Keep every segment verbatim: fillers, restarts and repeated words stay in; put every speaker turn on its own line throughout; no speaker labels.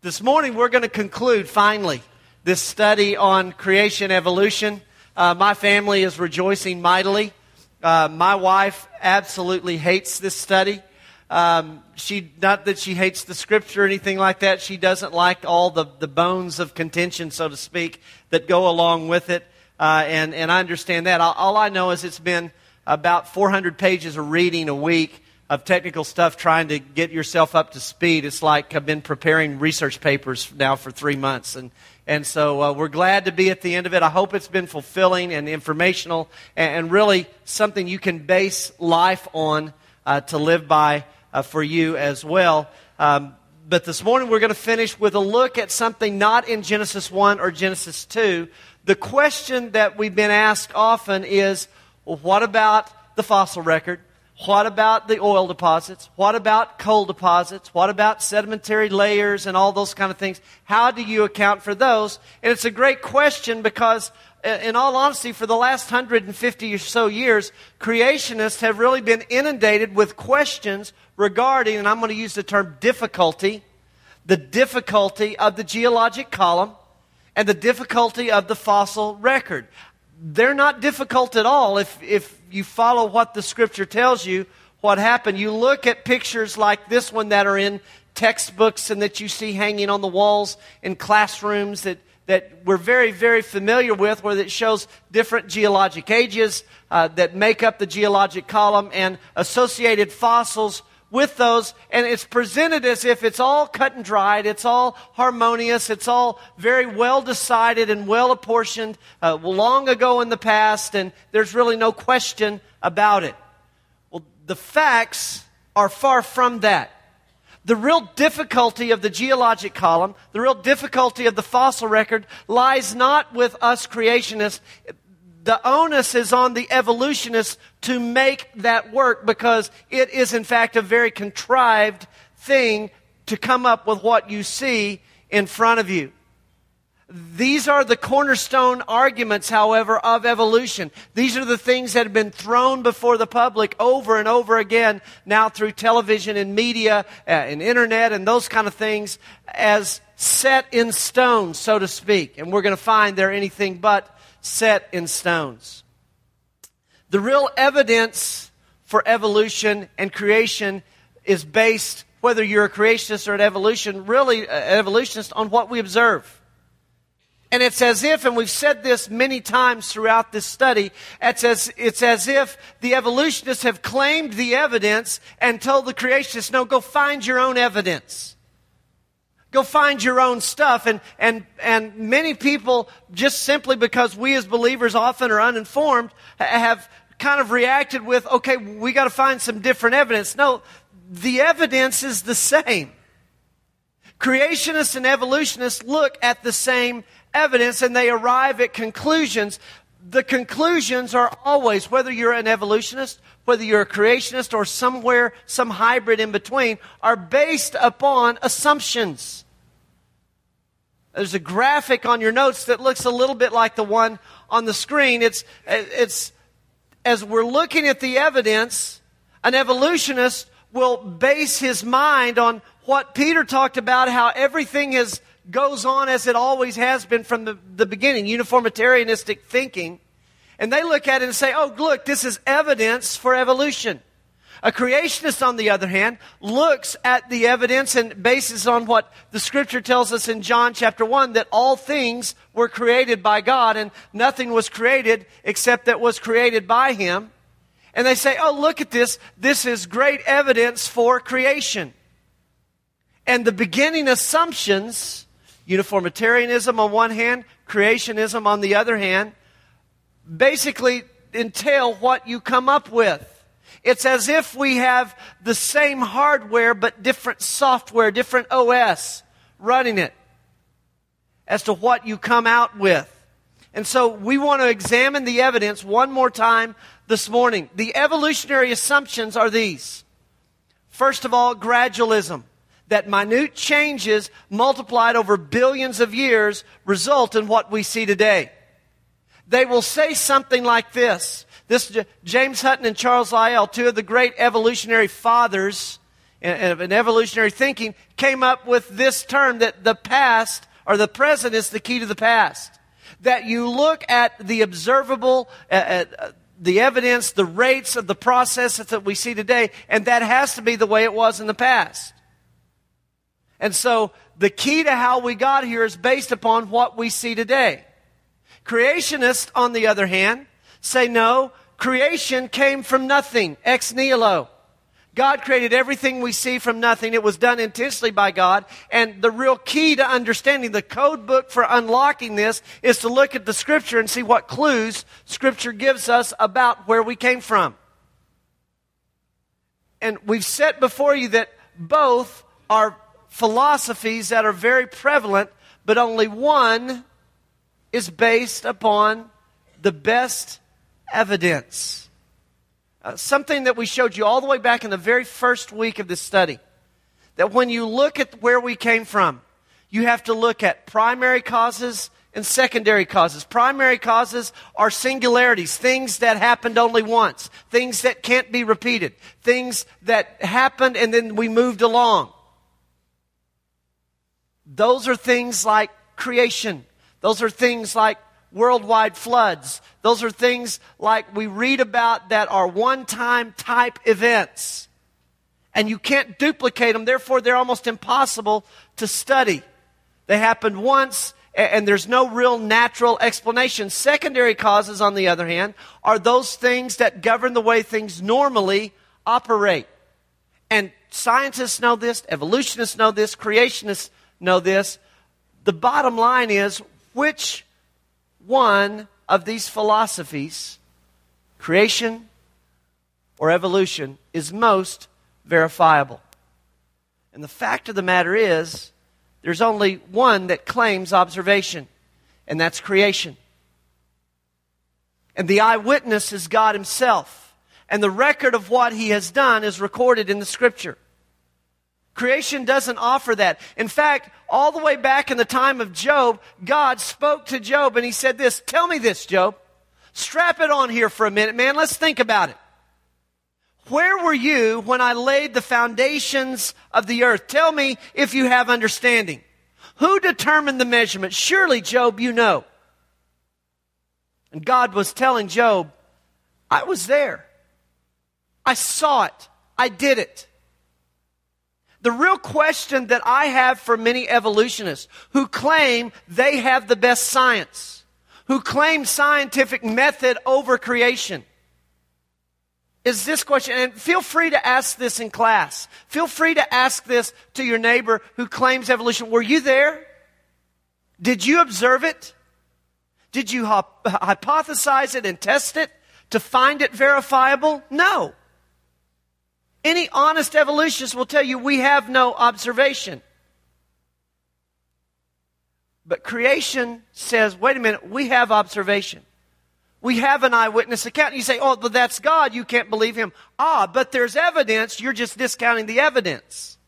This morning we're going to conclude, finally, this study on creation evolution. Uh, my family is rejoicing mightily. Uh, my wife absolutely hates this study. Um, she not that she hates the scripture or anything like that. She doesn't like all the, the bones of contention, so to speak, that go along with it. Uh, and, and I understand that. All, all I know is it's been about four hundred pages of reading a week of technical stuff trying to get yourself up to speed. It's like I've been preparing research papers now for three months. And, and so uh, we're glad to be at the end of it. I hope it's been fulfilling and informational and, and really something you can base life on uh, to live by uh, for you as well. Um, but this morning we're going to finish with a look at something not in Genesis one or Genesis two. The question that we've been asked often is, well, what about the fossil record? What about the oil deposits? What about coal deposits? What about sedimentary layers and all those kind of things? How do you account for those? And it's a great question because, in all honesty, for the last one hundred fifty or so years, creationists have really been inundated with questions regarding, and I'm going to use the term difficulty, the difficulty of the geologic column and the difficulty of the fossil record. They're not difficult at all if, if you follow what the Scripture tells you what happened. You look at pictures like this one that are in textbooks and that you see hanging on the walls in classrooms that, that we're very, very familiar with, where it shows different geologic ages uh, that make up the geologic column and associated fossils with those, and it's presented as if it's all cut and dried, it's all harmonious, it's all very well decided and well apportioned uh, long ago in the past, and there's really no question about it. Well, the facts are far from that. The real difficulty of the geologic column, the real difficulty of the fossil record lies not with us creationists. The onus is on the evolutionists to make that work, because it is in fact a very contrived thing to come up with what you see in front of you. These are the cornerstone arguments, however, of evolution. These are the things that have been thrown before the public over and over again now through television and media uh, and internet and those kind of things as set in stone, so to speak. And we're going to find they're anything but set in stones. The real evidence for evolution and creation is based, whether you're a creationist or an evolution, really an evolutionist, on what we observe. And it's as if, and we've said this many times throughout this study, it's as, it's as if the evolutionists have claimed the evidence and told the creationists, no, go find your own evidence. Go find your own stuff. And, and, and many people, just simply because we as believers often are uninformed, have kind of reacted with, okay, we got to find some different evidence. No, the evidence is the same. Creationists and evolutionists look at the same evidence and they arrive at conclusions. The conclusions are always, whether you're an evolutionist, whether you're a creationist, or somewhere, some hybrid in between, are based upon assumptions. There's a graphic on your notes that looks a little bit like the one on the screen. It's, it's, as we're looking at the evidence, an evolutionist will base his mind on what Peter talked about, how everything is, goes on as it always has been from the, the beginning, uniformitarianistic thinking. And they look at it and say, oh, look, this is evidence for evolution. A creationist, on the other hand, looks at the evidence and bases on what the Scripture tells us in John chapter one, that all things were created by God and nothing was created except that was created by Him. And they say, oh, look at this. This is great evidence for creation. And the beginning assumptions, uniformitarianism on one hand, creationism on the other hand, basically entail what you come up with. It's as if we have the same hardware but different software, different O S running it as to what you come out with. And so we want to examine the evidence one more time this morning. The evolutionary assumptions are these. First of all, gradualism. That minute changes multiplied over billions of years result in what we see today. They will say something like this. This James Hutton and Charles Lyell, two of the great evolutionary fathers and, and evolutionary thinking came up with this term that the past or the present is the key to the past. That you look at the observable, at, at the evidence, the rates of the processes that we see today, and that has to be the way it was in the past. And so the key to how we got here is based upon what we see today. Creationists, on the other hand, say no, creation came from nothing, ex nihilo. God created everything we see from nothing. It was done intentionally by God. And the real key to understanding, the code book for unlocking this, is to look at the Scripture and see what clues Scripture gives us about where we came from. And we've set before you that both are philosophies that are very prevalent, but only one is based upon the best evidence. Uh, something that we showed you all the way back in the very first week of this study. That when you look at where we came from, you have to look at primary causes and secondary causes. Primary causes are singularities, things that happened only once, things that can't be repeated, things that happened and then we moved along. Those are things like creation. Those are things like worldwide floods. Those are things like we read about that are one-time type events. And you can't duplicate them, therefore they're almost impossible to study. They happened once, and there's no real natural explanation. Secondary causes, on the other hand, are those things that govern the way things normally operate. And scientists know this, evolutionists know this, creationists know this. The bottom line is, which one of these philosophies, creation or evolution, is most verifiable? And the fact of the matter is, there's only one that claims observation, and that's creation. And the eyewitness is God Himself. And the record of what He has done is recorded in the Scripture. Creation doesn't offer that. In fact, all the way back in the time of Job, God spoke to Job and He said this, tell me this, Job. Strap it on here for a minute, man. Let's think about it. Where were you when I laid the foundations of the earth? Tell me if you have understanding. Who determined the measurement? Surely, Job, you know. And God was telling Job, I was there. I saw it. I did it. The real question that I have for many evolutionists who claim they have the best science, who claim scientific method over creation, is this question. And feel free to ask this in class. Feel free to ask this to your neighbor who claims evolution. Were you there? Did you observe it? Did you hypothesize it and test it to find it verifiable? No. Any honest evolutionist will tell you we have no observation. But creation says, wait a minute, we have observation. We have an eyewitness account. You say, oh, but that's God, you can't believe Him. Ah, but there's evidence, you're just discounting the evidence.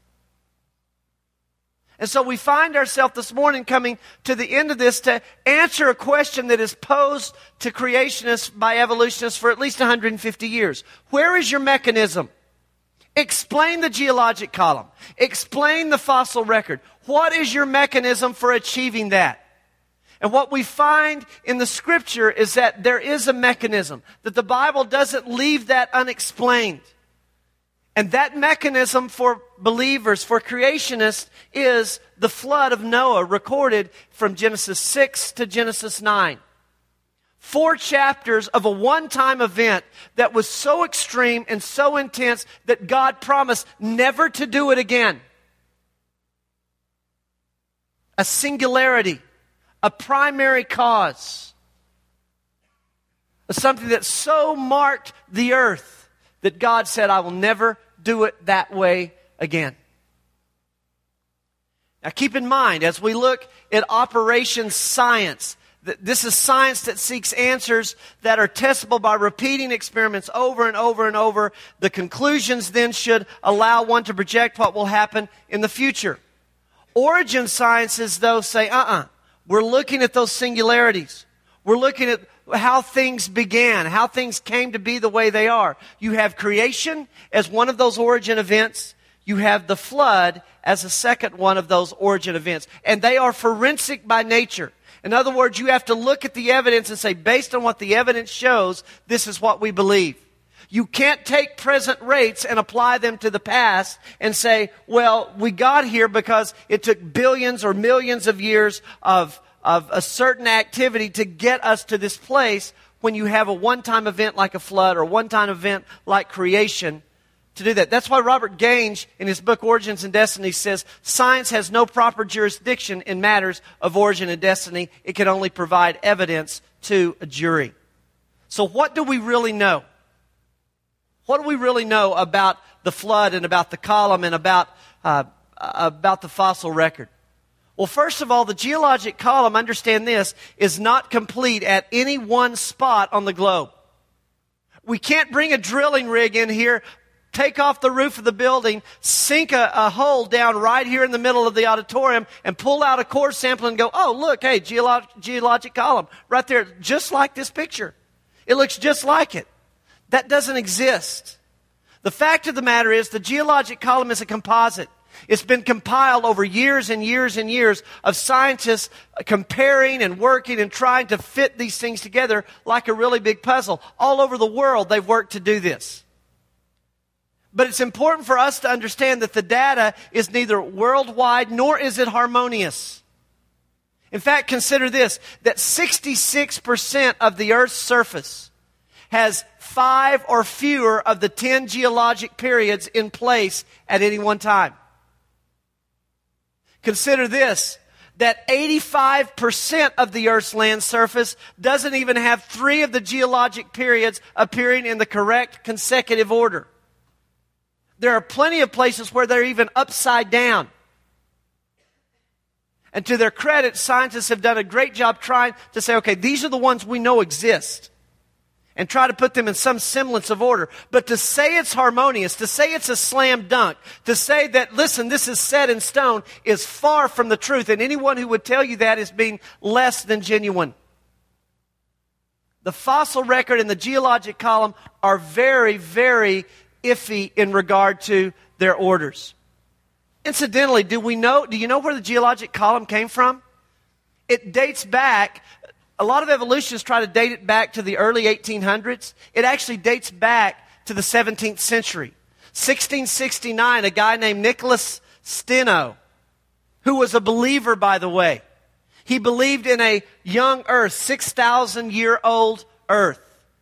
And so we find ourselves this morning coming to the end of this to answer a question that is posed to creationists by evolutionists for at least one hundred fifty years. Where is your mechanism? Explain the geologic column. Explain the fossil record. What is your mechanism for achieving that? And what we find in the Scripture is that there is a mechanism, that the Bible doesn't leave that unexplained. And that mechanism for believers, for creationists, is the flood of Noah recorded from Genesis six to Genesis nine. Four chapters of a one-time event that was so extreme and so intense that God promised never to do it again. A singularity, a primary cause, something that so marked the earth that God said, I will never do it that way again. Now keep in mind, as we look at Operation Science, this is science that seeks answers that are testable by repeating experiments over and over and over. The conclusions then should allow one to project what will happen in the future. Origin sciences, though, say, uh-uh. We're looking at those singularities. We're looking at how things began, how things came to be the way they are. You have creation as one of those origin events. you have the flood as a second one of those origin events. And they are forensic by nature. In other words, you have to look at the evidence and say, based on what the evidence shows, this is what we believe. You can't take present rates and apply them to the past and say, well, we got here because it took billions or millions of years of, of a certain activity to get us to this place, when you have a one-time event like a flood or a one-time event like creation to do that. That's why Robert Gange, in his book Origins and Destiny, says science has no proper jurisdiction in matters of origin and destiny. It can only provide evidence to a jury. So what do we really know? What do we really know about the flood and about the column and about, uh, about the fossil record? Well, first of all, the geologic column, understand this, is not complete at any one spot on the globe. We can't bring a drilling rig in here, take off the roof of the building, sink a, a hole down right here in the middle of the auditorium, and pull out a core sample and go, oh, look, hey, geolo- geologic column, right there, just like this picture. It looks just like it. That doesn't exist. The fact of the matter is the geologic column is a composite. It's been compiled over years and years and years of scientists comparing and working and trying to fit these things together like a really big puzzle. All over the world, they've worked to do this. But it's important for us to understand that the data is neither worldwide nor is it harmonious. In fact, consider this, that sixty-six percent of the Earth's surface has five or fewer of the ten geologic periods in place at any one time. Consider this, that eighty-five percent of the Earth's land surface doesn't even have three of the geologic periods appearing in the correct consecutive order. There are plenty of places where they're even upside down. And to their credit, scientists have done a great job trying to say, okay, these are the ones we know exist, and try to put them in some semblance of order. But to say it's harmonious, to say it's a slam dunk, to say that, listen, this is set in stone, is far from the truth. And anyone who would tell you that is being less than genuine. The fossil record and the geologic column are very, very iffy in regard to their orders. Incidentally, do we know, do you know where the geologic column came from? It dates back. A lot of evolutionists try to date it back to the early eighteen hundreds. It actually dates back to the seventeenth century. sixteen sixty-nine, a guy named Nicholas Steno, who was a believer, by the way. He believed in a young Earth, six thousand year old Earth.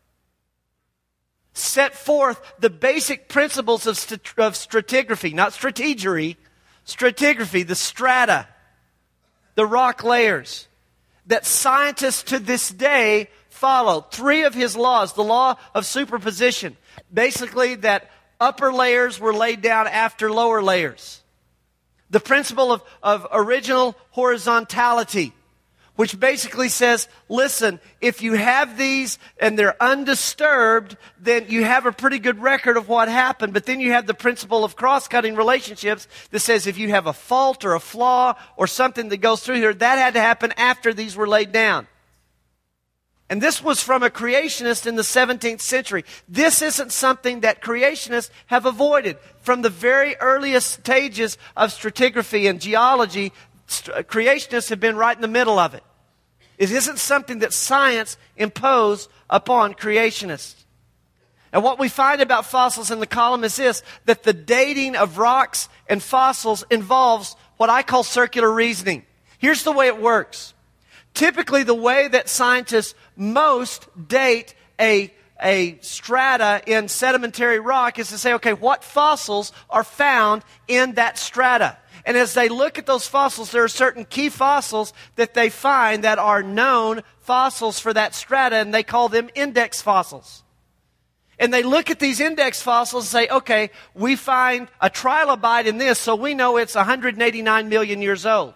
Set forth the basic principles of, st- of stratigraphy, not strategery, stratigraphy, the strata, the rock layers, that scientists to this day follow. Three of his laws, the law of superposition, basically that upper layers were laid down after lower layers. The principle of, of original horizontality, which basically says, listen, if you have these and they're undisturbed, then you have a pretty good record of what happened. But then you have the principle of cross-cutting relationships that says if you have a fault or a flaw or something that goes through here, that had to happen after these were laid down. And this was from a creationist in the seventeenth century. This isn't something that creationists have avoided. From the very earliest stages of stratigraphy and geology, creationists have been right in the middle of it. It isn't something that science imposed upon creationists. And what we find about fossils in the column is this, that the dating of rocks and fossils involves what I call circular reasoning. Here's the way it works. Typically, the way that scientists most date a, a strata in sedimentary rock is to say, okay, what fossils are found in that strata? And as they look at those fossils, there are certain key fossils that they find that are known fossils for that strata, and they call them index fossils. And they look at these index fossils and say, okay, we find a trilobite in this, so we know it's one hundred eighty-nine million years old.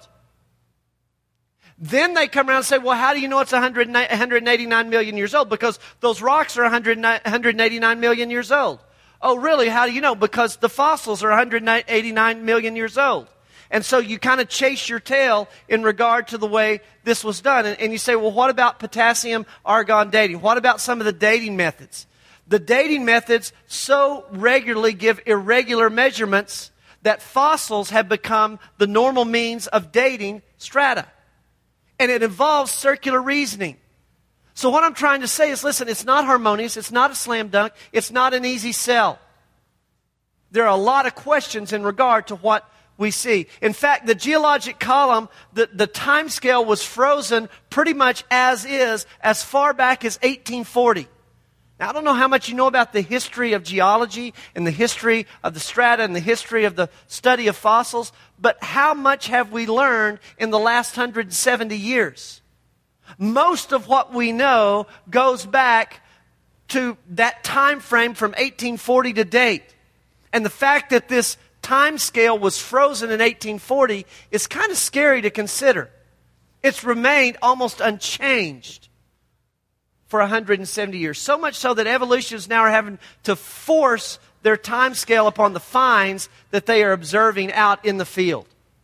Then they come around and say, well, how do you know it's one hundred eighty-nine million years old? Because those rocks are one hundred eighty-nine million years old. Oh, really? How do you know? Because the fossils are one hundred eighty-nine million years old. And so you kind of chase your tail in regard to the way this was done. And, and you say, well, what about potassium argon dating? What about some of the dating methods? The dating methods so regularly give irregular measurements that fossils have become the normal means of dating strata. And it involves circular reasoning. So what I'm trying to say is, listen, it's not harmonious, it's not a slam dunk, it's not an easy sell. There are a lot of questions in regard to what we see. In fact, the geologic column, the, the time scale was frozen pretty much as is as far back as eighteen forty. Now, I don't know how much you know about the history of geology and the history of the strata and the history of the study of fossils, but how much have we learned in the last one hundred seventy years? Most of what we know goes back to that time frame from eighteen forty to date. And the fact that this time scale was frozen in eighteen forty is kind of scary to consider. It's remained almost unchanged for one hundred seventy years. So much so that evolutionists now are having to force their time scale upon the finds that they are observing out in the field.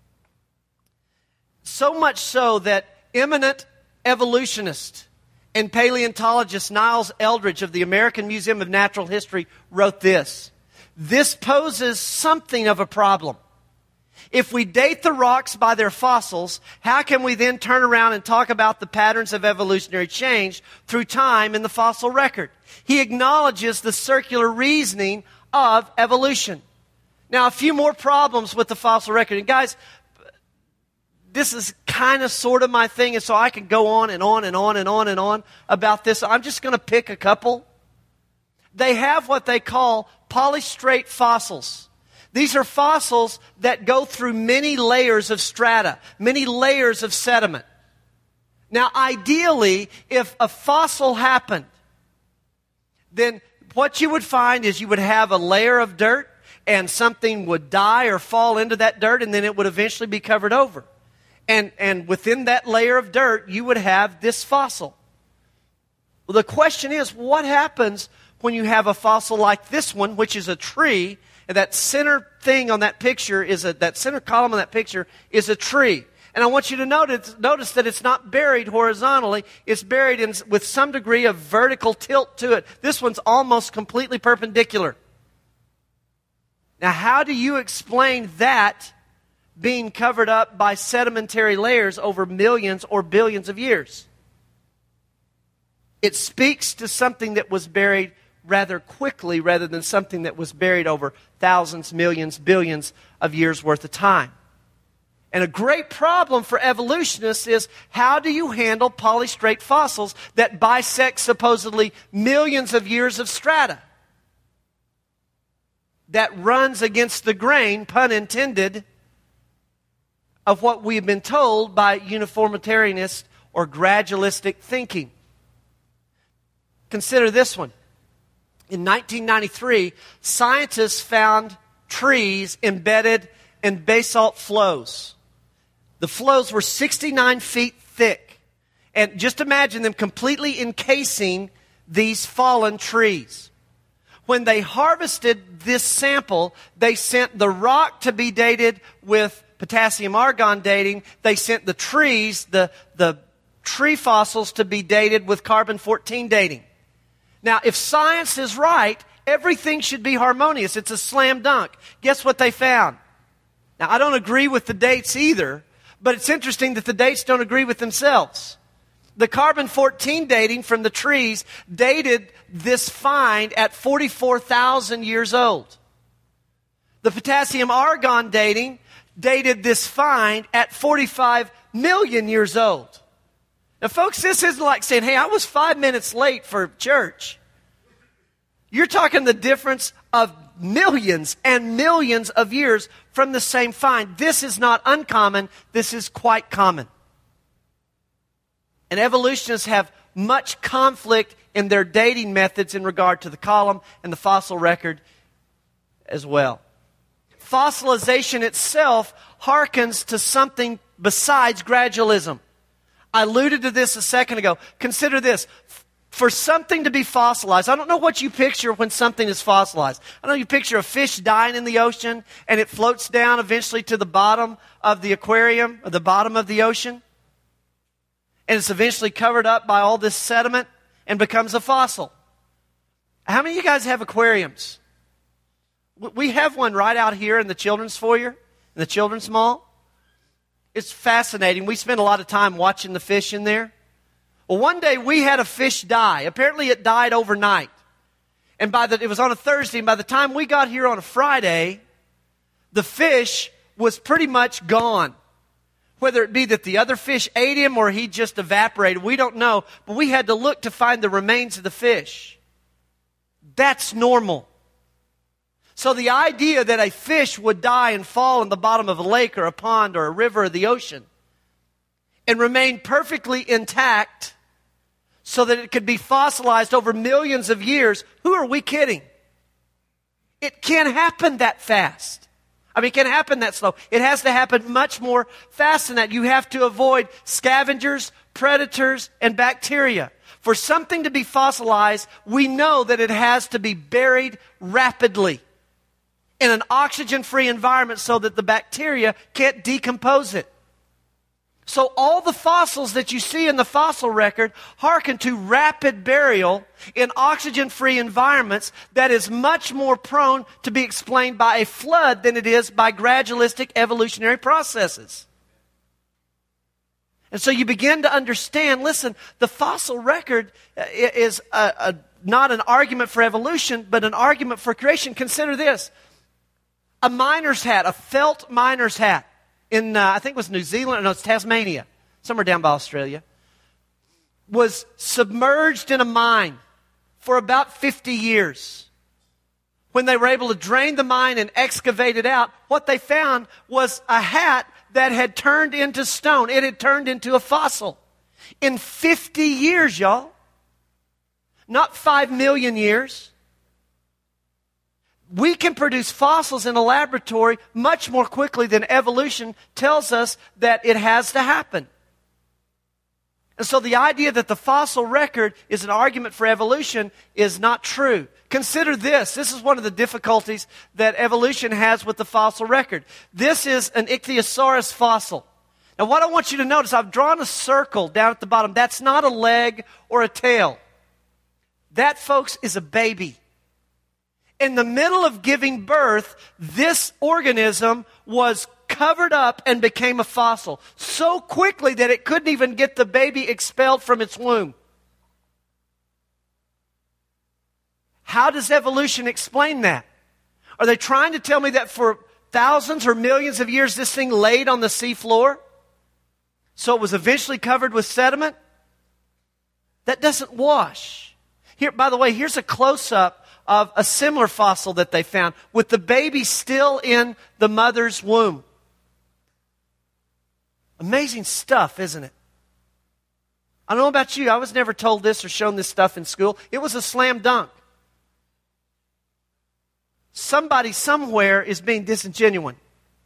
So much so that eminent evolutionist and paleontologist Niles Eldredge of the American Museum of Natural History wrote this: "This poses something of a problem. If we date the rocks by their fossils, how can we then turn around and talk about the patterns of evolutionary change through time in the fossil record?" He acknowledges the circular reasoning of evolution. Now, a few more problems with the fossil record. And guys, this is kind of sort of my thing, and so I can go on and on and on and on and on about this. I'm just going to pick a couple. They have what they call polystrate fossils. These are fossils that go through many layers of strata, many layers of sediment. Now, ideally, if a fossil happened, then what you would find is you would have a layer of dirt, and something would die or fall into that dirt, and then it would eventually be covered over. And, and within that layer of dirt, you would have this fossil. Well, the question is, what happens when you have a fossil like this one, which is a tree, and that center thing on that picture is a, that center column on that picture is a tree. And I want you to notice, notice that it's not buried horizontally. It's buried in, with some degree of vertical tilt to it. This one's almost completely perpendicular. Now, how do you explain that being covered up by sedimentary layers over millions or billions of years? It speaks to something that was buried rather quickly rather than something that was buried over thousands, millions, billions of years worth of time. And a great problem for evolutionists is, how do you handle polystrate fossils that bisect supposedly millions of years of strata? That runs against the grain, pun intended, of what we've been told by uniformitarianist or gradualistic thinking. Consider this one. In nineteen ninety-three, scientists found trees embedded in basalt flows. The flows were sixty-nine feet thick. And just imagine them completely encasing these fallen trees. When they harvested this sample, they sent the rock to be dated with potassium argon dating. They sent the trees, the, the tree fossils, to be dated with carbon fourteen dating. Now, if science is right, everything should be harmonious. It's a slam dunk. Guess what they found? Now, I don't agree with the dates either, but it's interesting that the dates don't agree with themselves. The carbon fourteen dating from the trees dated this find at forty-four thousand years old. The potassium argon dating dated this find at forty-five million years old. Now, folks, this isn't like saying, hey, I was five minutes late for church. You're talking the difference of millions and millions of years from the same find. This is not uncommon. This is quite common. And evolutionists have much conflict in their dating methods in regard to the column and the fossil record as well. Fossilization itself harkens to something besides gradualism. I alluded to this a second ago. Consider this. For something to be fossilized, I don't know what you picture when something is fossilized. I know you picture a fish dying in the ocean and it floats down eventually to the bottom of the aquarium or the bottom of the ocean. And it's eventually covered up by all this sediment and becomes a fossil. How many of you guys have aquariums? We have one right out here in the children's foyer, in the children's mall. It's fascinating. We spend a lot of time watching the fish in there. Well, one day we had a fish die. Apparently it died overnight. And by the, it was on a Thursday, and by the time we got here on a Friday, the fish was pretty much gone. Whether it be that the other fish ate him or he just evaporated, we don't know. But we had to look to find the remains of the fish. That's normal. So the idea that a fish would die and fall in the bottom of a lake or a pond or a river or the ocean and remain perfectly intact so that it could be fossilized over millions of years, who are we kidding? It can't happen that fast. I mean, it can't happen that slow. It has to happen much more fast than that. You have to avoid scavengers, predators, and bacteria. For something to be fossilized, we know that it has to be buried rapidly in an oxygen-free environment so that the bacteria can't decompose it. So all the fossils that you see in the fossil record hearken to rapid burial in oxygen-free environments that is much more prone to be explained by a flood than it is by gradualistic evolutionary processes. And so you begin to understand, listen, the fossil record is a, a, not an argument for evolution, but an argument for creation. Consider this. A miner's hat, a felt miner's hat in, uh, I think it was New Zealand, no, it's Tasmania, somewhere down by Australia, was submerged in a mine for about fifty years. When they were able to drain the mine and excavate it out, what they found was a hat that had turned into stone. It had turned into a fossil. In fifty years, y'all. Not five million years. We can produce fossils in a laboratory much more quickly than evolution tells us that it has to happen. And so the idea that the fossil record is an argument for evolution is not true. Consider this. This is one of the difficulties that evolution has with the fossil record. This is an ichthyosaurus fossil. Now what I want you to notice, I've drawn a circle down at the bottom. That's not a leg or a tail. That, folks, is a baby. In the middle of giving birth, this organism was covered up and became a fossil so quickly that it couldn't even get the baby expelled from its womb. How does evolution explain that? Are they trying to tell me that for thousands or millions of years this thing laid on the seafloor, so it was eventually covered with sediment? That doesn't wash. Here, by the way, here's a close-up of a similar fossil that they found with the baby still in the mother's womb. Amazing stuff, isn't it? I don't know about you. I was never told this or shown this stuff in school. It was a slam dunk. Somebody somewhere is being disingenuous.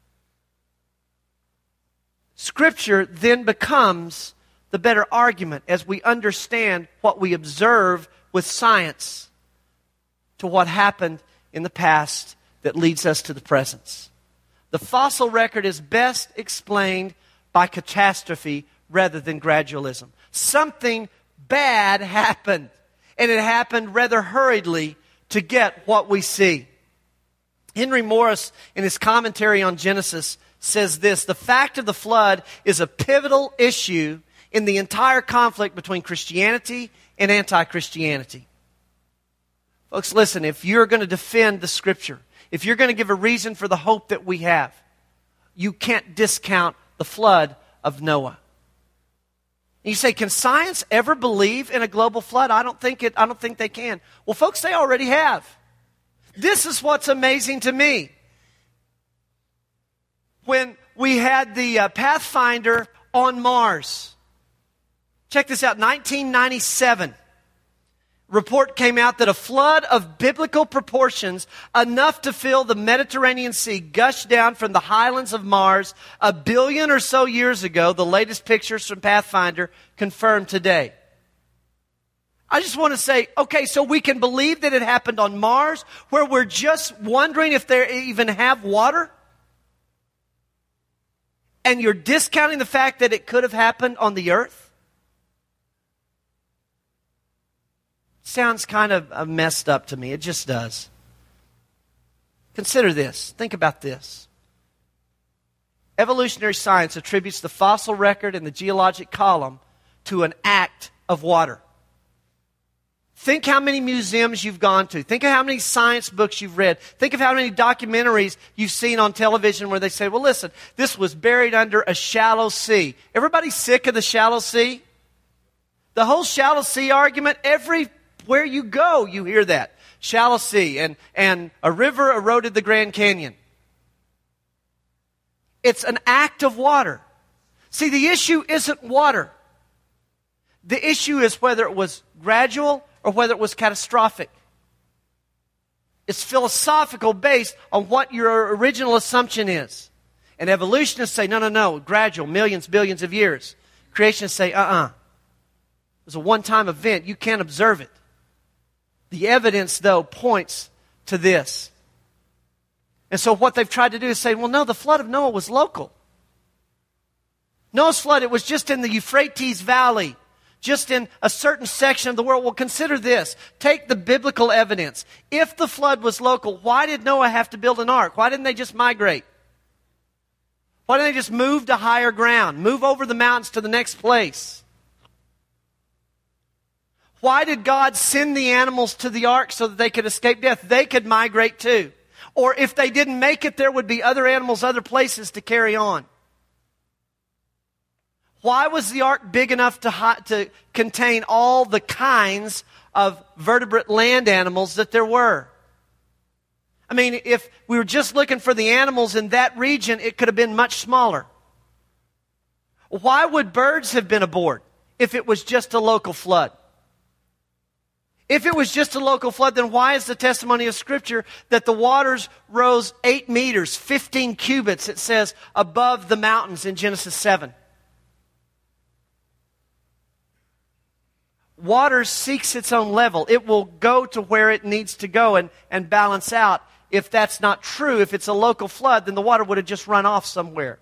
Scripture then becomes the better argument as we understand what we observe with science to what happened in the past that leads us to the present. The fossil record is best explained by catastrophe rather than gradualism. Something bad happened, and it happened rather hurriedly to get what we see. Henry Morris, in his commentary on Genesis, says this: the fact of the flood is a pivotal issue in the entire conflict between Christianity and anti-Christianity. Folks, listen, if you're going to defend the Scripture, if you're going to give a reason for the hope that we have, you can't discount the flood of Noah. And you say, can science ever believe in a global flood? I don't think it, I don't think they can. Well, folks, they already have. This is what's amazing to me. When we had the uh, Pathfinder on Mars, check this out, nineteen ninety-seven. Report came out that a flood of biblical proportions, enough to fill the Mediterranean Sea, gushed down from the highlands of Mars a billion or so years ago. The latest pictures from Pathfinder confirmed today. I just want to say, okay, so we can believe that it happened on Mars, where we're just wondering if they even have water? And you're discounting the fact that it could have happened on the earth? Sounds kind of messed up to me. It just does. Consider this. Think about this. Evolutionary science attributes the fossil record and the geologic column to an act of water. Think how many museums you've gone to. Think of how many science books you've read. Think of how many documentaries you've seen on television where they say, well, listen, this was buried under a shallow sea. Everybody sick of the shallow sea? The whole shallow sea argument, everywhere you go, you hear that. Shallow sea, and, and a river eroded the Grand Canyon. It's an act of water. See, the issue isn't water. The issue is whether it was gradual or whether it was catastrophic. It's philosophical based on what your original assumption is. And evolutionists say, no, no, no, gradual, millions, billions of years. Creationists say, uh-uh. It was a one-time event. You can't observe it. The evidence, though, points to this. And so what they've tried to do is say, well, no, the flood of Noah was local. Noah's flood, it was just in the Euphrates Valley, just in a certain section of the world. Well, consider this. Take the biblical evidence. If the flood was local, why did Noah have to build an ark? Why didn't they just migrate? Why didn't they just move to higher ground, move over the mountains to the next place? Why did God send the animals to the ark so that they could escape death? They could migrate too. Or if they didn't make it, there would be other animals, other places to carry on. Why was the ark big enough to, hi- to contain all the kinds of vertebrate land animals that there were? I mean, if we were just looking for the animals in that region, it could have been much smaller. Why would birds have been aboard if it was just a local flood? If it was just a local flood, then why is the testimony of Scripture that the waters rose eight meters, fifteen cubits, it says, above the mountains in Genesis seven? Water seeks its own level. It will go to where it needs to go and, and balance out. If that's not true, if it's a local flood, then the water would have just run off somewhere.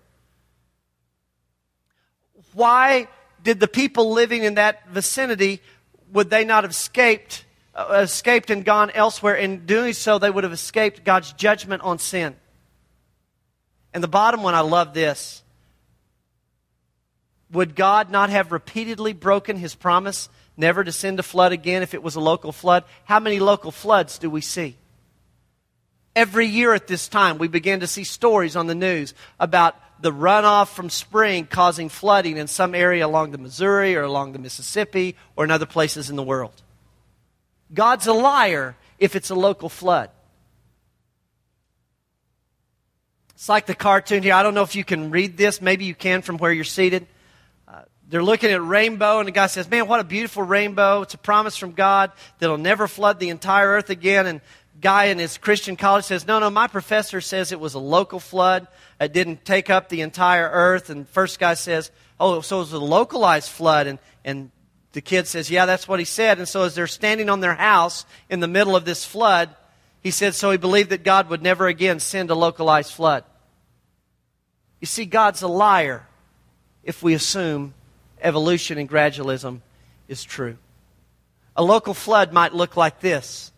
Why did the people living in that vicinity, would they not have escaped, uh, escaped and gone elsewhere? In doing so, they would have escaped God's judgment on sin. And the bottom one, I love this. Would God not have repeatedly broken His promise never to send a flood again if it was a local flood? How many local floods do we see? Every year at this time, we begin to see stories on the news about the runoff from spring causing flooding in some area along the Missouri or along the Mississippi or in other places in the world. God's a liar if it's a local flood. It's like the cartoon here. I don't know if you can read this. Maybe you can from where you're seated. Uh, they're looking at a rainbow, and the guy says, man, what a beautiful rainbow. It's a promise from God that it'll never flood the entire earth again. And guy in his Christian college says, no, no, my professor says it was a local flood. It didn't take up the entire earth. And first guy says, oh, so it was a localized flood. And, and the kid says, yeah, that's what he said. And so as they're standing on their house in the middle of this flood, he said, so he believed that God would never again send a localized flood. You see, God's a liar if we assume evolution and gradualism is true. A local flood might look like this.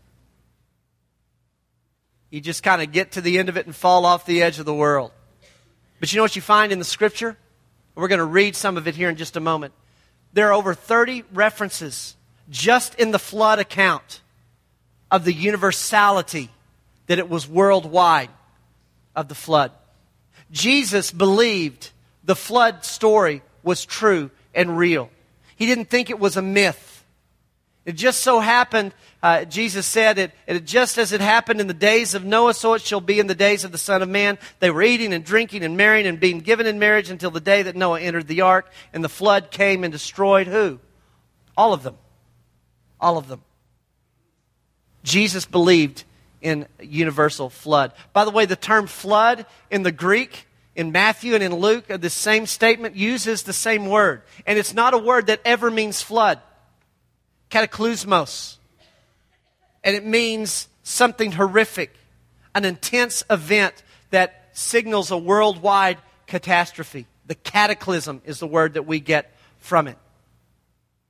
You just kind of get to the end of it and fall off the edge of the world. But you know what you find in the Scripture? We're going to read some of it here in just a moment. There are over thirty references just in the flood account of the universality that it was worldwide of the flood. Jesus believed the flood story was true and real. He didn't think it was a myth. It just so happened, uh, Jesus said, it, it just as it happened in the days of Noah, so it shall be in the days of the Son of Man. They were eating and drinking and marrying and being given in marriage until the day that Noah entered the ark, and the flood came and destroyed who? All of them. All of them. Jesus believed in a universal flood. By the way, the term flood in the Greek, in Matthew and in Luke, the same statement uses the same word. And it's not a word that ever means flood. Cataclysmos. And it means something horrific, an intense event that signals a worldwide catastrophe. The cataclysm is the word that we get from it.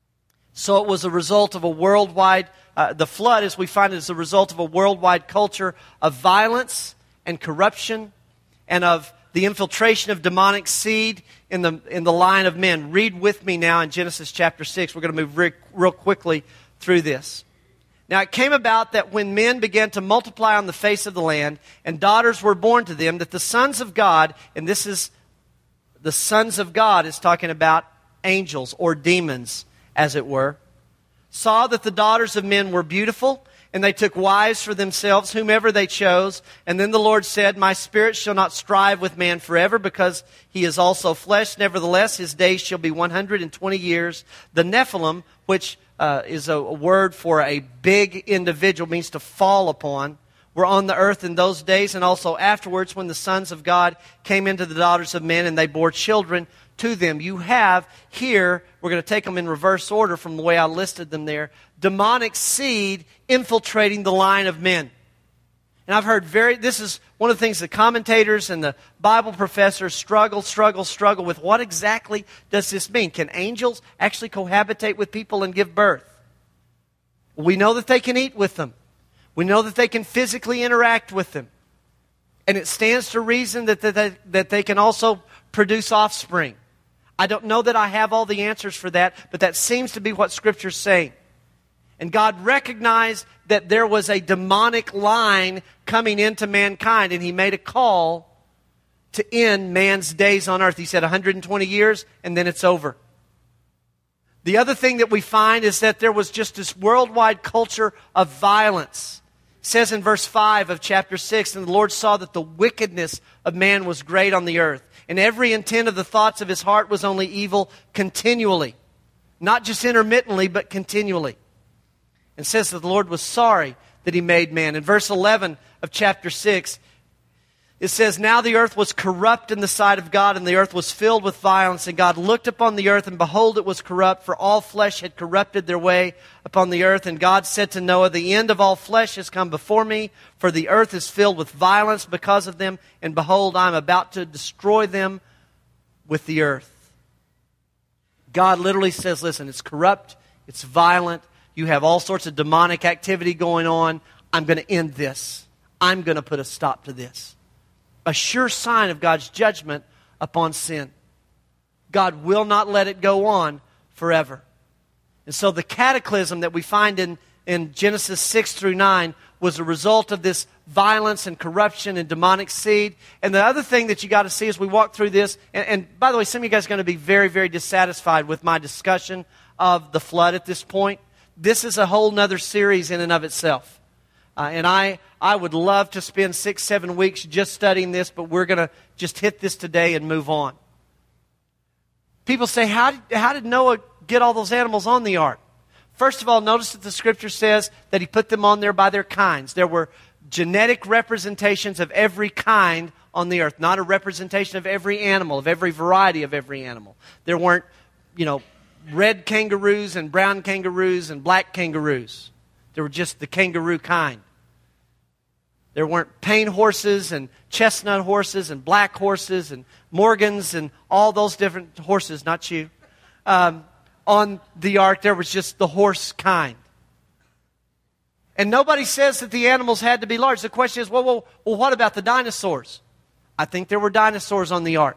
So it was a result of a worldwide, uh, the flood, as we find it, is a result of a worldwide culture of violence and corruption and of the infiltration of demonic seed in the in the line of men. Read with me now in Genesis chapter six. We're going to move re- real quickly through this. Now it came about that when men began to multiply on the face of the land, and daughters were born to them, that the sons of God, and this is, the sons of God is talking about angels or demons, as it were, saw that the daughters of men were beautiful, and they took wives for themselves, whomever they chose. And then the Lord said, My spirit shall not strive with man forever, because he is also flesh. Nevertheless, his days shall be one hundred twenty years. The Nephilim, which uh, is a, a word for a big individual, means to fall upon, were on the earth in those days, and also afterwards, when the sons of God came into the daughters of men, and they bore children to them. You have here, we're going to take them in reverse order from the way I listed them there, demonic seed infiltrating the line of men. And I've heard very, this is one of the things the commentators and the Bible professors struggle, struggle, struggle with. What exactly does this mean? Can angels actually cohabitate with people and give birth? We know that they can eat with them. We know that they can physically interact with them. And it stands to reason that, that, they, that they can also produce offspring. I don't know that I have all the answers for that, but that seems to be what Scripture's saying. And God recognized that there was a demonic line coming into mankind, and He made a call to end man's days on earth. He said one hundred twenty years, and then it's over. The other thing that we find is that there was just this worldwide culture of violence. It says in verse five of chapter six, And the Lord saw that the wickedness of man was great on the earth, and every intent of the thoughts of his heart was only evil continually. Not just intermittently, but continually. And says that the Lord was sorry that He made man. In verse eleven of chapter six, it says, Now the earth was corrupt in the sight of God, and the earth was filled with violence. And God looked upon the earth, and behold, it was corrupt, for all flesh had corrupted their way upon the earth. And God said to Noah, The end of all flesh has come before me, for the earth is filled with violence because of them. And behold, I am about to destroy them with the earth. God literally says, listen, it's corrupt, it's violent, you have all sorts of demonic activity going on. I'm going to end this. I'm going to put a stop to this. A sure sign of God's judgment upon sin. God will not let it go on forever. And so the cataclysm that we find in, in Genesis six through nine was a result of this violence and corruption and demonic seed. And the other thing that you got to see as we walk through this, and, and by the way, some of you guys are going to be very, very dissatisfied with my discussion of the flood at this point. This is a whole nother series in and of itself. Uh, and I, I would love to spend six, seven weeks just studying this, but we're going to just hit this today and move on. People say, how did, how did Noah get all those animals on the ark? First of all, notice that the Scripture says that he put them on there by their kinds. There were genetic representations of every kind on the earth, not a representation of every animal, of every variety of every animal. There weren't, you know, red kangaroos and brown kangaroos and black kangaroos. There were just the kangaroo kind. There weren't pain horses and chestnut horses and black horses and Morgans and all those different horses, not you. Um, on the ark, there was just the horse kind. And nobody says that the animals had to be large. The question is, well, well, well what about the dinosaurs? I think there were dinosaurs on the ark.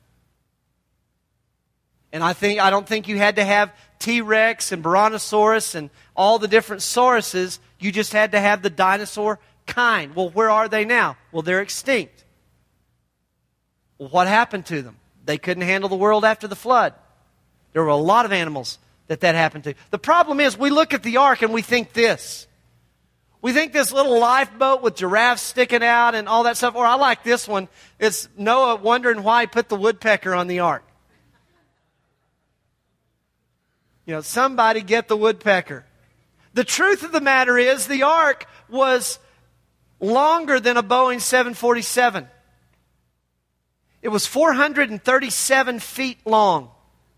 And I think I don't think you had to have T-Rex and Brontosaurus and all the different sauruses. You just had to have the dinosaur kind. Well, where are they now? Well, they're extinct. Well, what happened to them? They couldn't handle the world after the flood. There were a lot of animals that that happened to. The problem is we look at the ark and we think this. We think this little lifeboat with giraffes sticking out and all that stuff. Or I like this one. It's Noah wondering why he put the woodpecker on the ark. You know, somebody get the woodpecker. The truth of the matter is the ark was longer than a Boeing seven forty-seven. It was four hundred thirty-seven feet long.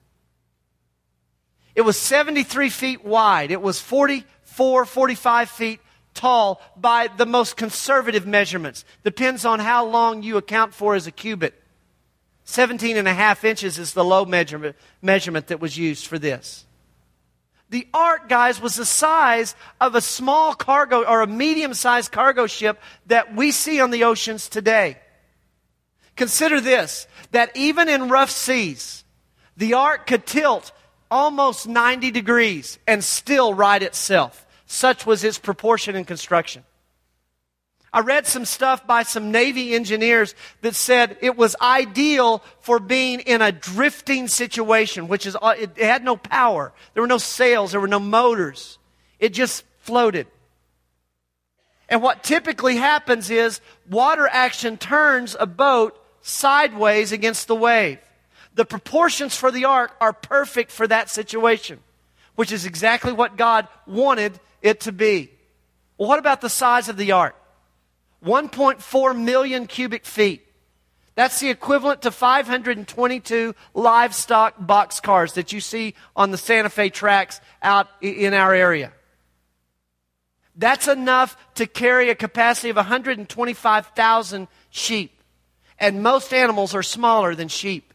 It was seventy-three feet wide. It was forty-four, forty-five feet tall by the most conservative measurements. Depends on how long you account for as a cubit. seventeen and a half inches is the low measurement, measurement that was used for this. The ark, guys, was the size of a small cargo or a medium-sized cargo ship that we see on the oceans today. Consider this, that even in rough seas, the ark could tilt almost ninety degrees and still right itself. Such was its proportion and construction. I read some stuff by some Navy engineers that said it was ideal for being in a drifting situation, which is, it had no power. There were no sails. There were no motors. It just floated. And what typically happens is water action turns a boat sideways against the wave. The proportions for the ark are perfect for that situation, which is exactly what God wanted it to be. Well, what about the size of the ark? one point four million cubic feet. That's the equivalent to five hundred twenty-two livestock boxcars that you see on the Santa Fe tracks out in our area. That's enough to carry a capacity of one hundred twenty-five thousand sheep. And most animals are smaller than sheep.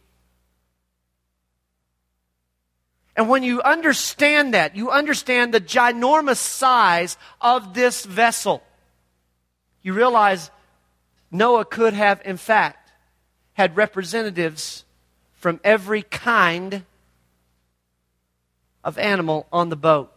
And when you understand that, you understand the ginormous size of this vessel, you realize Noah could have, in fact, had representatives from every kind of animal on the boat.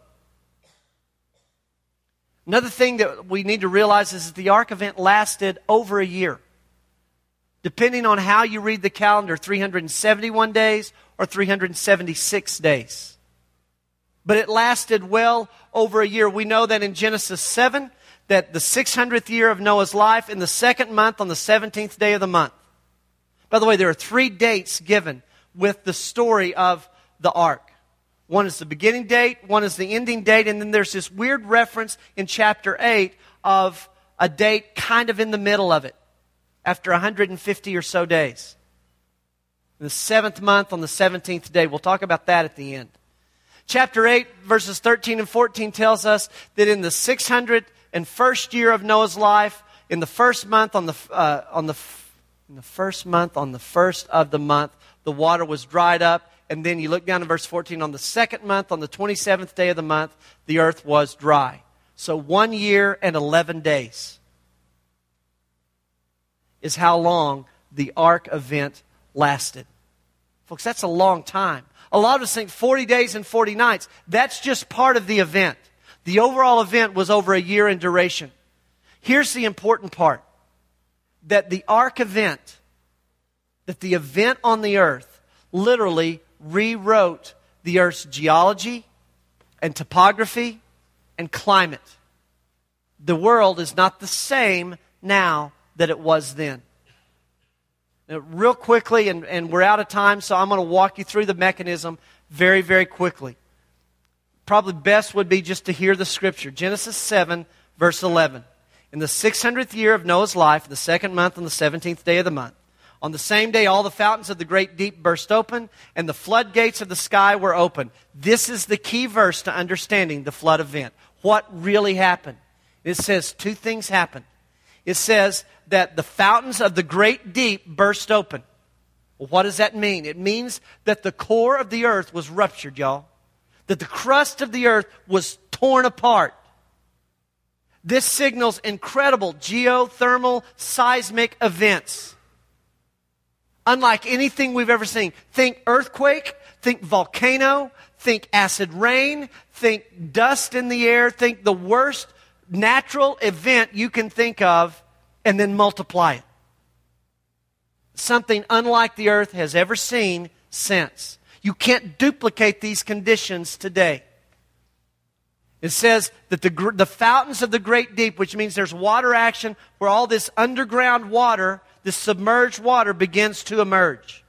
Another thing that we need to realize is that the ark event lasted over a year. Depending on how you read the calendar, three hundred seventy-one days or three hundred seventy-six days. But it lasted well over a year. We know that in Genesis seven, that the six hundredth year of Noah's life, in the second month on the seventeenth day of the month. By the way, there are three dates given with the story of the ark. One is the beginning date, one is the ending date, and then there's this weird reference in chapter eight of a date kind of in the middle of it, after one hundred fifty or so days. In the seventh month on the seventeenth day. We'll talk about that at the end. Chapter eight, verses thirteen and fourteen tells us that in the six hundred first year of Noah's life, in the first month on the uh, on the in the first month on the first of the month, the water was dried up. And then you look down to verse fourteen, on the second month, on the twenty-seventh day of the month, the earth was dry. So one year and eleven days is how long the ark event lasted. Folks, that's a long time. A lot of us think forty days and forty nights. That's just part of the event. The overall event was over a year in duration. Here's the important part. That the ark event, that the event on the earth literally rewrote the earth's geology and topography and climate. The world is not the same now that it was then. Now, real quickly, and, and we're out of time, so I'm going to walk you through the mechanism very, very quickly. Probably best would be just to hear the scripture. Genesis seven, verse eleven. In the six hundredth year of Noah's life, the second month on the seventeenth day of the month, on the same day all the fountains of the great deep burst open, and the floodgates of the sky were open. This is the key verse to understanding the flood event. What really happened? It says two things happened. It says that the fountains of the great deep burst open. Well, what does that mean? It means that the core of the earth was ruptured, y'all. That the crust of the earth was torn apart. This signals incredible geothermal seismic events. Unlike anything we've ever seen. Think earthquake, think volcano, think acid rain, think dust in the air, think the worst natural event you can think of, and then multiply it. Something unlike the earth has ever seen since. You can't duplicate these conditions today. It says that the, the fountains of the great deep, which means there's water action where all this underground water, this submerged water, begins to emerge.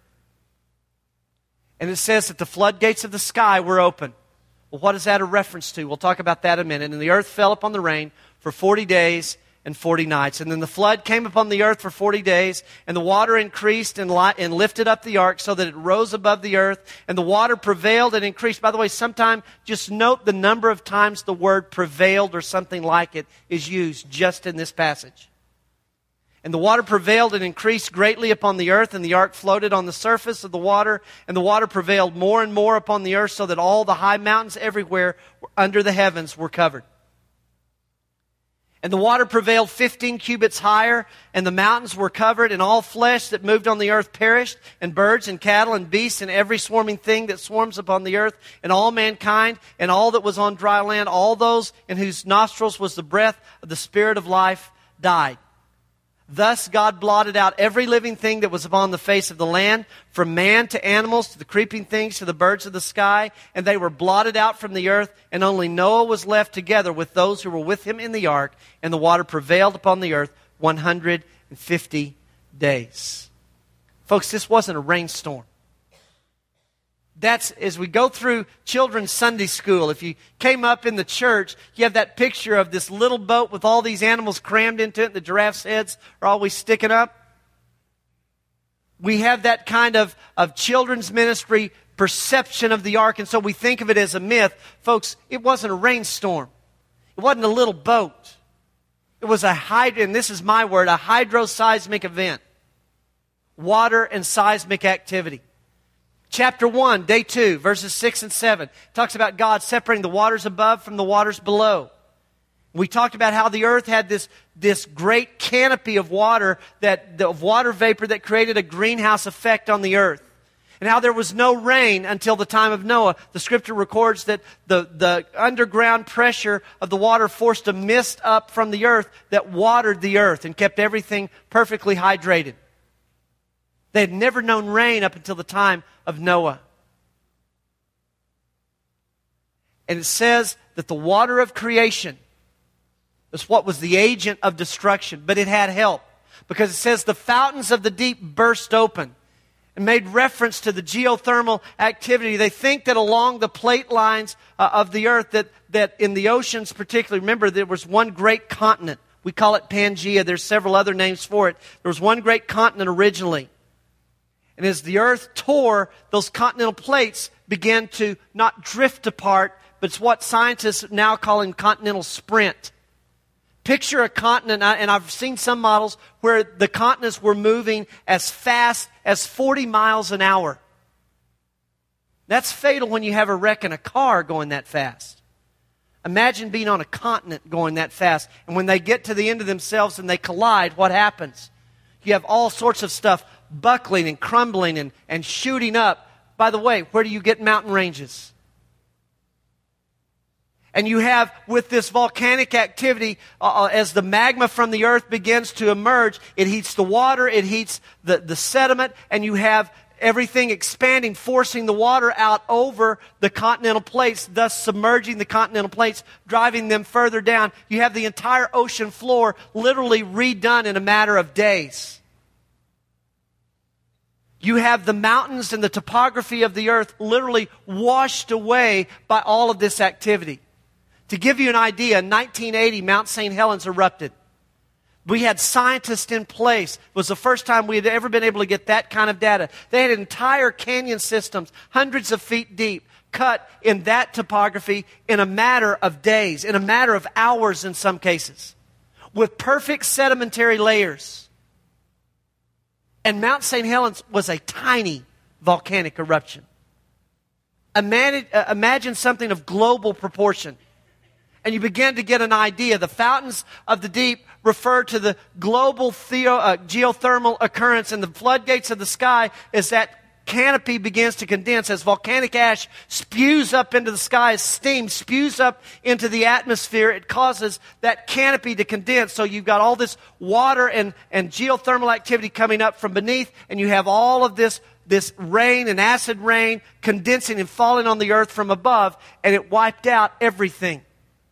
And it says that the floodgates of the sky were open. Well, what is that a reference to? We'll talk about that in a minute. And the earth fell upon the rain for forty days and forty nights. And then the flood came upon the earth for forty days, and the water increased and, li- and lifted up the ark so that it rose above the earth, and the water prevailed and increased. By the way, sometime just note the number of times the word prevailed or something like it is used just in this passage. And the water prevailed and increased greatly upon the earth, and the ark floated on the surface of the water, and the water prevailed more and more upon the earth, so that all the high mountains everywhere under the heavens were covered. And the water prevailed fifteen cubits higher, and the mountains were covered, and all flesh that moved on the earth perished, and birds and cattle and beasts and every swarming thing that swarms upon the earth, and all mankind, and all that was on dry land, all those in whose nostrils was the breath of the Spirit of life, died. Thus God blotted out every living thing that was upon the face of the land, from man to animals to the creeping things to the birds of the sky, and they were blotted out from the earth, and only Noah was left together with those who were with him in the ark, and the water prevailed upon the earth one hundred fifty days. Folks, this wasn't a rainstorm. That's, as we go through children's Sunday school, if you came up in the church, you have that picture of this little boat with all these animals crammed into it, the giraffes' heads are always sticking up. We have that kind of, of children's ministry perception of the ark, and so we think of it as a myth. Folks, it wasn't a rainstorm. It wasn't a little boat. It was a hydro, and this is my word, a hydroseismic event. Water and seismic activity. Chapter one, day two, verses six and seven, talks about God separating the waters above from the waters below. We talked about how the earth had this, this great canopy of water, that, of water vapor that created a greenhouse effect on the earth. And how there was no rain until the time of Noah. The scripture records that the, the underground pressure of the water forced a mist up from the earth that watered the earth and kept everything perfectly hydrated. They had never known rain up until the time of Noah. And it says that the water of creation is what was the agent of destruction, but it had help. Because it says the fountains of the deep burst open and made reference to the geothermal activity. They think that along the plate lines uh, of the earth, that, that in the oceans particularly, remember there was one great continent. We call it Pangaea. There's several other names for it. There was one great continent originally. And as the earth tore, those continental plates began to not drift apart, but it's what scientists now call in continental sprint. Picture a continent, and I've seen some models where the continents were moving as fast as forty miles an hour. That's fatal when you have a wreck in a car going that fast. Imagine being on a continent going that fast. And when they get to the end of themselves and they collide, what happens? You have all sorts of stuff buckling and crumbling and, and shooting up. By the way, where do you get mountain ranges? And you have, with this volcanic activity, uh, as the magma from the earth begins to emerge, it heats the water, it heats the, the sediment, and you have everything expanding, forcing the water out over the continental plates, thus submerging the continental plates, driving them further down. You have the entire ocean floor literally redone in a matter of days. You have the mountains and the topography of the earth literally washed away by all of this activity. To give you an idea, in nineteen eighty, Mount Saint Helens erupted. We had scientists in place. It was the first time we had ever been able to get that kind of data. They had entire canyon systems, hundreds of feet deep, cut in that topography in a matter of days, in a matter of hours in some cases, with perfect sedimentary layers. And Mount Saint Helens was a tiny volcanic eruption. Imagine, uh, imagine something of global proportion. And you begin to get an idea. The fountains of the deep refer to the global theo, uh, geothermal occurrence, and the floodgates of the sky as that canopy begins to condense, as volcanic ash spews up into the sky, as steam spews up into the atmosphere. It causes that canopy to condense. So you've got all this water and, and geothermal activity coming up from beneath, and you have all of this this rain and acid rain condensing and falling on the earth from above, and it wiped out everything.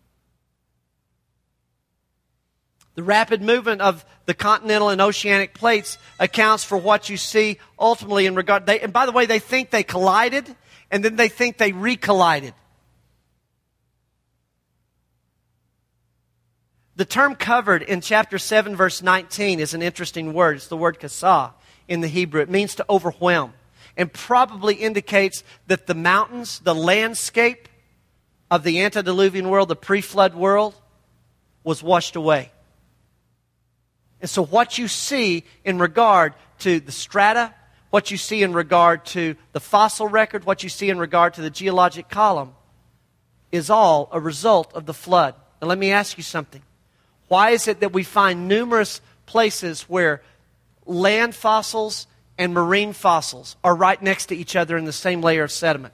The rapid movement of the continental and oceanic plates accounts for what you see ultimately in regard. They, and by the way, they think they collided, and then they think they recollided. The term covered in chapter seven, verse nineteen is an interesting word. It's the word kasah in the Hebrew. It means to overwhelm, and probably indicates that the mountains, the landscape of the antediluvian world, the pre-flood world, was washed away. And so what you see in regard to the strata, what you see in regard to the fossil record, what you see in regard to the geologic column, is all a result of the flood. Now let me ask you something. Why is it that we find numerous places where land fossils and marine fossils are right next to each other in the same layer of sediment?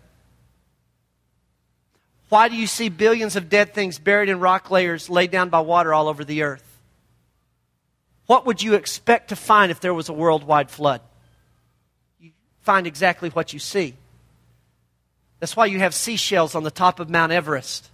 Why do you see billions of dead things buried in rock layers laid down by water all over the earth? What would you expect to find if there was a worldwide flood? You find exactly what you see. That's why you have seashells on the top of Mount Everest.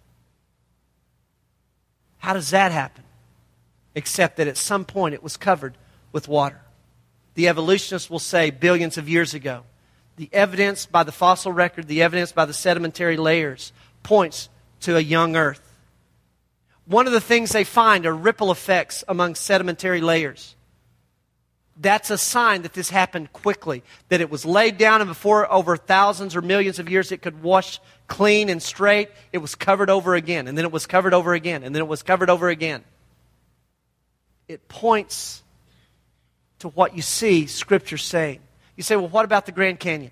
How does that happen? Except that at some point it was covered with water. The evolutionists will say billions of years ago. The evidence by the fossil record, the evidence by the sedimentary layers points to a young earth. One of the things they find are ripple effects among sedimentary layers. That's a sign that this happened quickly, that it was laid down and before over thousands or millions of years it could wash clean and straight, it was covered over again, and then it was covered over again, and then it was covered over again. It points to what you see Scripture saying. You say, well, what about the Grand Canyon?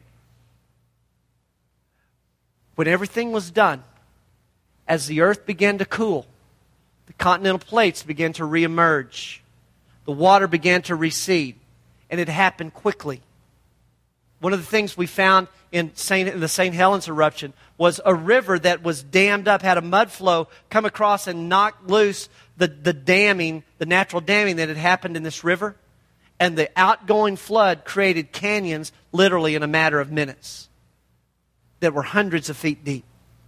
When everything was done, as the earth began to cool, the continental plates began to reemerge. The water began to recede, and it happened quickly. One of the things we found in, Saint, in the Saint Helens eruption was a river that was dammed up, had a mud flow come across and knock loose the, the damming, the natural damming that had happened in this river. And the outgoing flood created canyons literally in a matter of minutes that were hundreds of feet deep.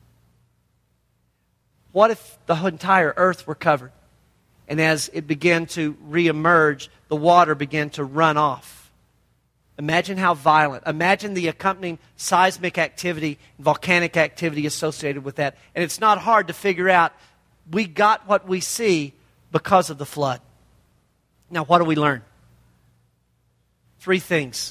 What if the entire earth were covered? And as it began to reemerge, the water began to run off. Imagine how violent. Imagine the accompanying seismic activity, volcanic activity associated with that. And it's not hard to figure out, we got what we see because of the flood. Now, what do we learn? Three things.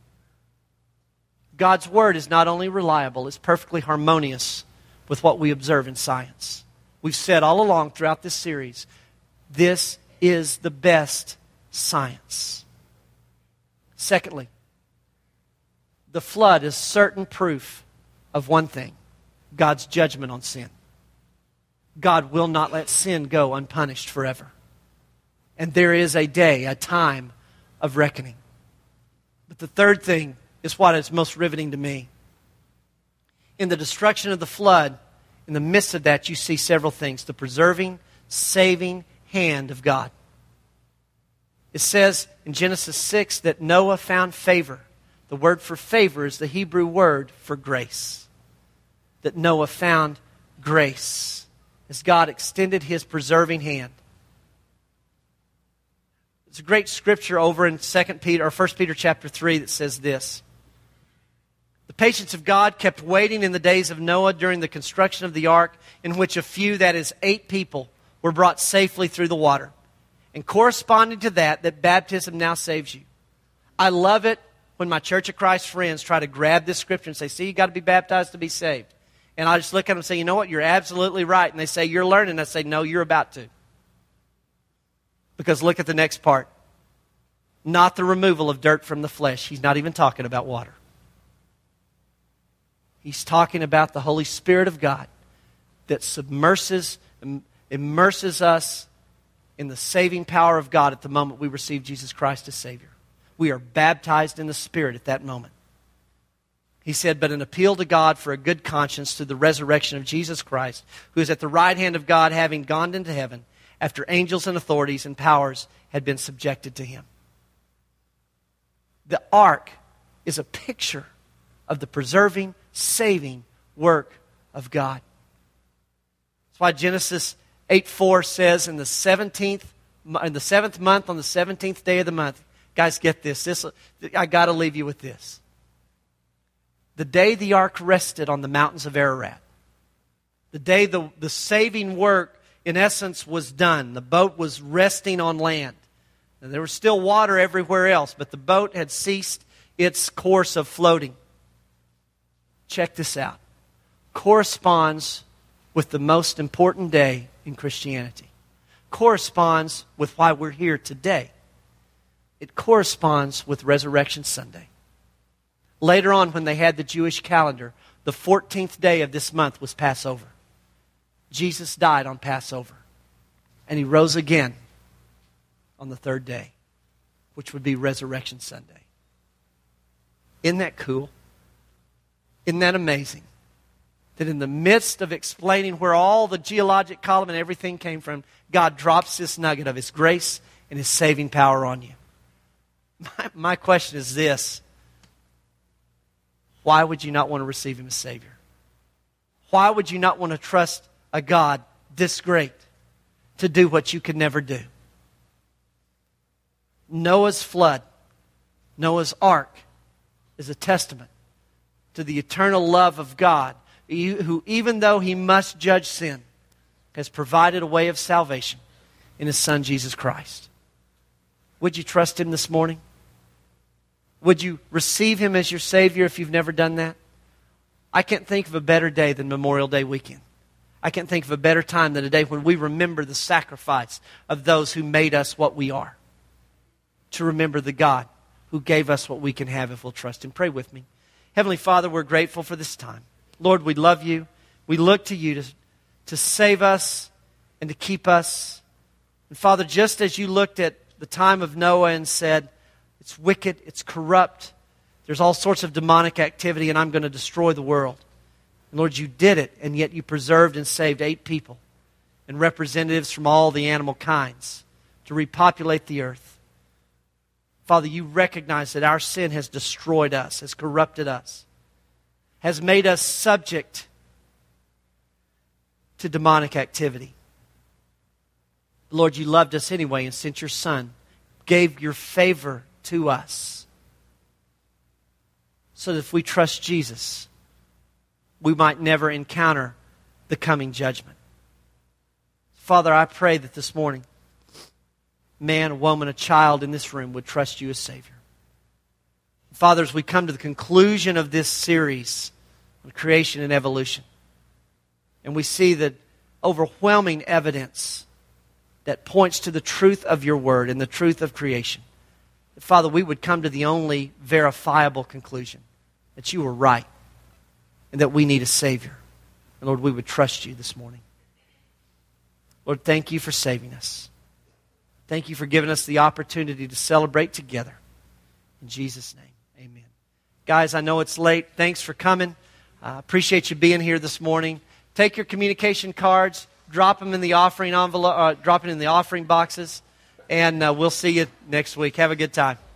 God's Word is not only reliable, it's perfectly harmonious with what we observe in science. We've said all along throughout this series, this is the best science. Secondly, the flood is certain proof of one thing: God's judgment on sin. God will not let sin go unpunished forever. And there is a day, a time of reckoning. But the third thing is what is most riveting to me. In the destruction of the flood, in the midst of that, you see several things. The preserving, saving hand of God. It says in Genesis six that Noah found favor. The word for favor is the Hebrew word for grace. That Noah found grace as God extended His preserving hand. There's a great scripture over in Second Peter or First Peter chapter three that says this. The patience of God kept waiting in the days of Noah during the construction of the ark, in which a few, that is eight people, were brought safely through the water. And corresponding to that, that baptism now saves you. I love it when my Church of Christ friends try to grab this scripture and say, see, you got to be baptized to be saved. And I just look at them and say, you know what, you're absolutely right. And they say, you're learning. I say, no, you're about to. Because look at the next part. Not the removal of dirt from the flesh. He's not even talking about water. He's talking about the Holy Spirit of God that submerses, immerses us in the saving power of God at the moment we receive Jesus Christ as Savior. We are baptized in the Spirit at that moment. He said, but an appeal to God for a good conscience through the resurrection of Jesus Christ, who is at the right hand of God, having gone into heaven, after angels and authorities and powers had been subjected to Him. The ark is a picture of the preserving, saving work of God. That's why Genesis eight four says in the seventeenth, in the seventh month, on the seventeenth day of the month, guys, get this. This I got to leave you with this. The day the ark rested on the mountains of Ararat, the day the, the saving work, in essence, was done. The boat was resting on land. And there was still water everywhere else, but the boat had ceased its course of floating. Check this out. Corresponds with the most important day in Christianity. corresponds with why we're here today. It corresponds with Resurrection Sunday. Later on, when they had the Jewish calendar, the fourteenth day of this month was Passover. Jesus died on Passover. And He rose again on the third day, which would be Resurrection Sunday. Isn't that cool? Isn't that amazing? That in the midst of explaining where all the geologic column and everything came from, God drops this nugget of His grace and His saving power on you. My, my question is this. Why would you not want to receive Him as Savior? Why would you not want to trust a God this great to do what you could never do? Noah's flood, Noah's ark, is a testament to the eternal love of God, who, even though He must judge sin, has provided a way of salvation in His Son, Jesus Christ. Would you trust Him this morning? Would you receive Him as your Savior if you've never done that? I can't think of a better day than Memorial Day weekend. I can't think of a better time than a day when we remember the sacrifice of those who made us what we are. To remember the God who gave us what we can have if we'll trust Him. Pray with me. Heavenly Father, we're grateful for this time. Lord, we love You. We look to You to, to save us and to keep us. And Father, just as You looked at the time of Noah and said, it's wicked, it's corrupt, there's all sorts of demonic activity, and I'm going to destroy the world. And Lord, You did it, and yet You preserved and saved eight people and representatives from all the animal kinds to repopulate the earth. Father, You recognize that our sin has destroyed us, has corrupted us, has made us subject to demonic activity. Lord, You loved us anyway and sent Your Son, gave Your favor to us, so that if we trust Jesus, we might never encounter the coming judgment. Father, I pray that this morning, man, a woman, a child in this room would trust You as Savior. Father, as we come to the conclusion of this series on creation and evolution, and we see the overwhelming evidence that points to the truth of Your Word and the truth of creation, that, Father, we would come to the only verifiable conclusion, that You were right and that we need a Savior. And Lord, we would trust You this morning. Lord, thank You for saving us. Thank You for giving us the opportunity to celebrate together. In Jesus' name, amen. Guys, I know it's late. Thanks for coming. I uh, appreciate you being here this morning. Take your communication cards, drop them in the offering envelope, uh, drop it in the offering boxes, and uh, we'll see you next week. Have a good time.